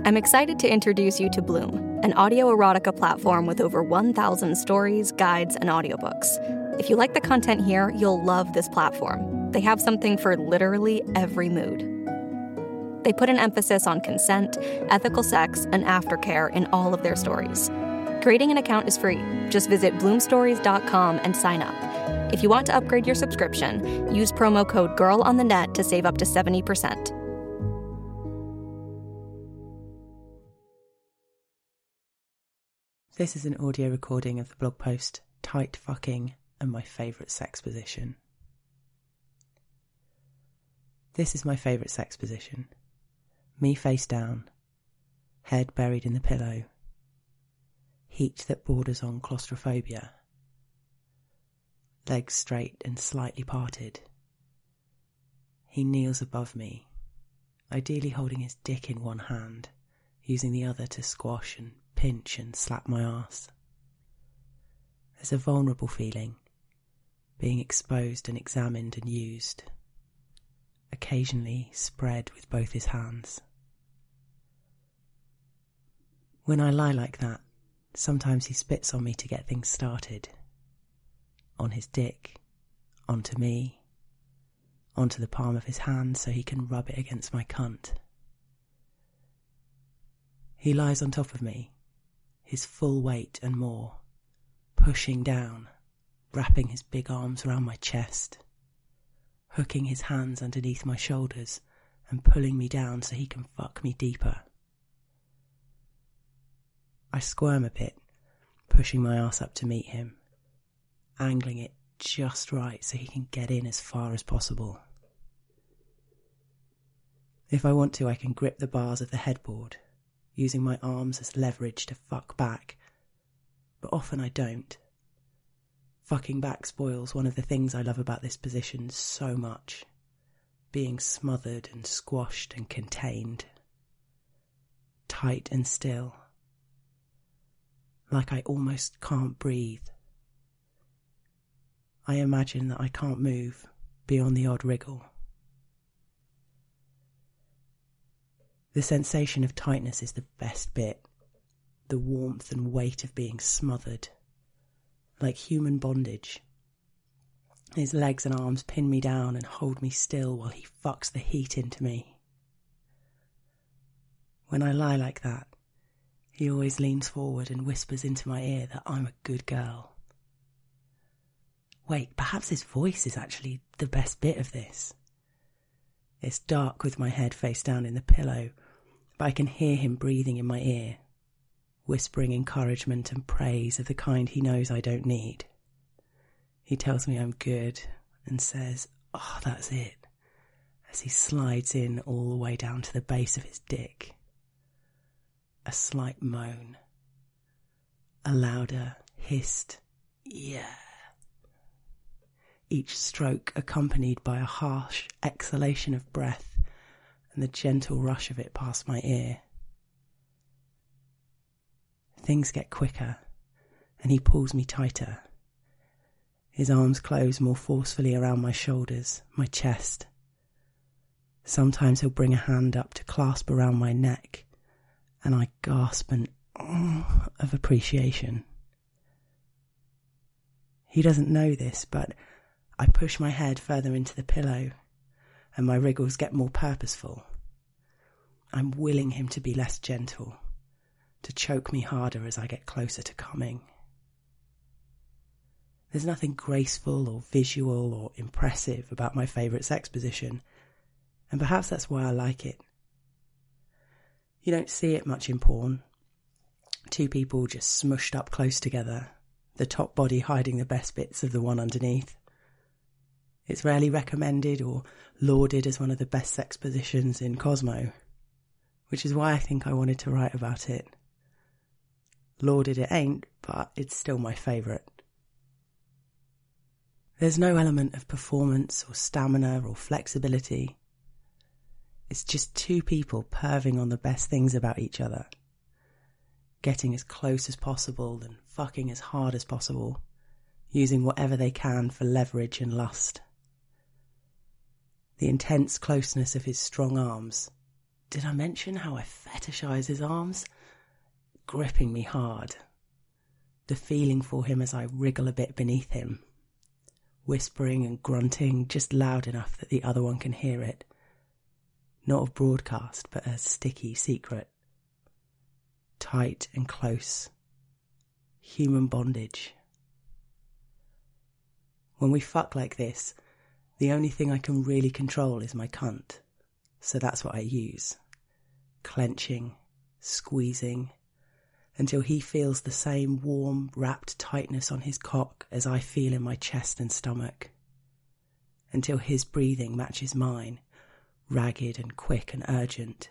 I'm excited to introduce you to Bloom, an audio erotica platform with over 1,000 stories, guides, and audiobooks. If you like the content here, you'll love this platform. They have something for literally every mood. They put an emphasis on consent, ethical sex, and aftercare in all of their stories. Creating an account is free. Just visit bloomstories.com and sign up. If you want to upgrade your subscription, use promo code GIRLONTHENET to save up to 70%. This is an audio recording of the blog post Tight Fucking and My Favourite Sex Position. This is my favourite sex position. Me face down, head buried in the pillow, heat that borders on claustrophobia, legs straight and slightly parted. He kneels above me, ideally holding his dick in one hand, using the other to squash and pinch and slap my arse. There's a vulnerable feeling, being exposed and examined and used, occasionally spread with both his hands. When I lie like that, sometimes he spits on me to get things started. On his dick, onto me, onto the palm of his hand so he can rub it against my cunt. He lies on top of me, his full weight and more, pushing down, wrapping his big arms around my chest, hooking his hands underneath my shoulders and pulling me down so he can fuck me deeper. I squirm a bit, pushing my ass up to meet him, angling it just right so he can get in as far as possible. If I want to, I can grip the bars of the headboard, using my arms as leverage to fuck back, but often I don't. Fucking back spoils one of the things I love about this position so much, being smothered and squashed and contained, tight and still, like I almost can't breathe. I imagine that I can't move beyond the odd wriggle. The sensation of tightness is the best bit, the warmth and weight of being smothered, like human bondage. His legs and arms pin me down and hold me still while he fucks the heat into me. When I lie like that, he always leans forward and whispers into my ear that I'm a good girl. Wait, perhaps his voice is actually the best bit of this. It's dark with my head face down in the pillow, but I can hear him breathing in my ear, whispering encouragement and praise of the kind he knows I don't need. He tells me I'm good and says, "Oh, that's it," as he slides in all the way down to the base of his dick. A slight moan, a louder hissed, "Yeah." Each stroke accompanied by a harsh exhalation of breath and the gentle rush of it past my ear. Things get quicker, and he pulls me tighter. His arms close more forcefully around my shoulders, my chest. Sometimes he'll bring a hand up to clasp around my neck, and I gasp an of appreciation. He doesn't know this, but I push my head further into the pillow, and my wriggles get more purposeful. I'm willing him to be less gentle, to choke me harder as I get closer to coming. There's nothing graceful or visual or impressive about my favourite sex position, and perhaps that's why I like it. You don't see it much in porn. Two people just smushed up close together, the top body hiding the best bits of the one underneath. It's rarely recommended or lauded as one of the best sex positions in Cosmo, which is why I think I wanted to write about it. Lauded it ain't, but it's still my favourite. There's no element of performance or stamina or flexibility. It's just two people perving on the best things about each other, getting as close as possible and fucking as hard as possible, using whatever they can for leverage and lust. The intense closeness of his strong arms, Did I mention how I fetishise his arms? Gripping me hard. The feeling for him as I wriggle a bit beneath him. Whispering and grunting just loud enough that the other one can hear it. Not a broadcast, but a sticky secret. Tight and close. Human bondage. When we fuck like this, the only thing I can really control is my cunt. So that's what I use. Clenching, squeezing, until he feels the same warm, wrapped tightness on his cock as I feel in my chest and stomach. Until his breathing matches mine, ragged and quick and urgent.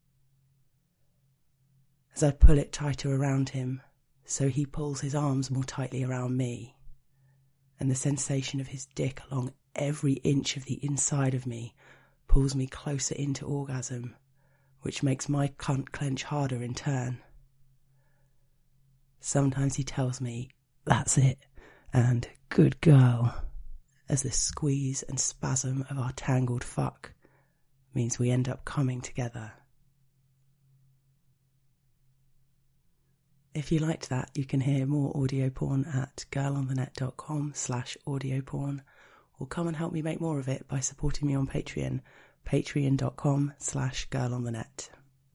As I pull it tighter around him, so he pulls his arms more tightly around me, and the sensation of his dick along every inch of the inside of me pulls me closer into orgasm, which makes my cunt clench harder in turn. Sometimes he tells me, "That's it," and "Good girl," as the squeeze and spasm of our tangled fuck means we end up coming together. If you liked that, you can hear more audio porn at girlonthenet.com/audio porn, or come and help me make more of it by supporting me on Patreon, patreon.com/girlonthenet.